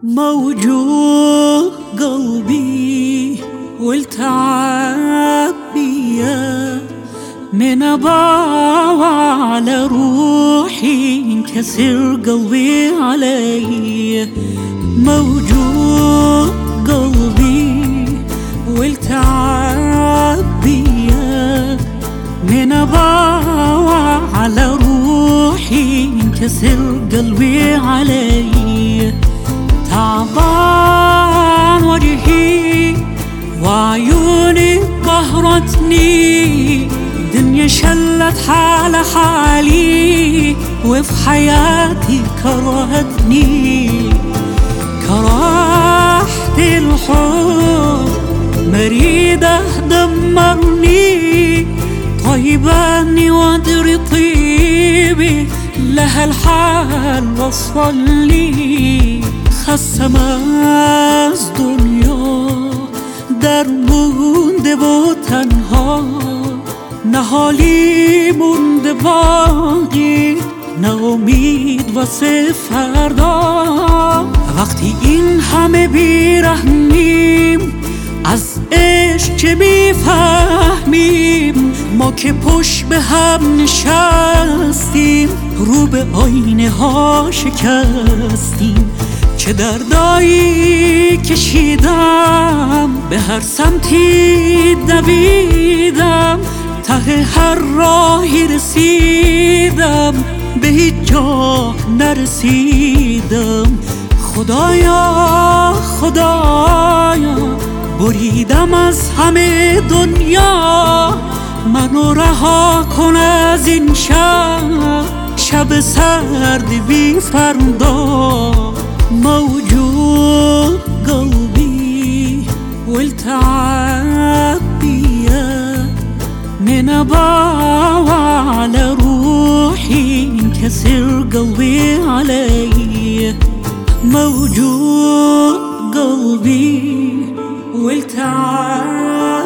موجوع قلبي والتعب بيا من أباوع على روحي انكسر قلبي علي. موجوع قلبي والتعب بيا من أباوع على روحي انكسر قلبي علي. تعبان وجهي وعيوني قهرتني، دنيا شلت حال حالي وفي حياتي كرهتني. كرهت الحب مريدة دمرني، طيباني وادري طيبي لها الحال وصل لي. خستم از دنیا در مونده و تنها، نه حالی مونده باقی نه امید واسه فردا. وقتی این همه بیرحمیم از عشق چه میفهمیم؟ ما که پشت به هم نشستیم رو به آینه ها شکستیم. چه دردایی کشیدم به هر سمتی دویدم، ته هر راهی رسیدم به هیچ جا نرسیدم. خدایا خدایا بریدم از همه دنیا، منو رها کن از این شب سرد بی فردا. موجوع قلبي والتعب بيا من أباوع على روحي انكسر قلبي علي. موجوع قلبي والتعب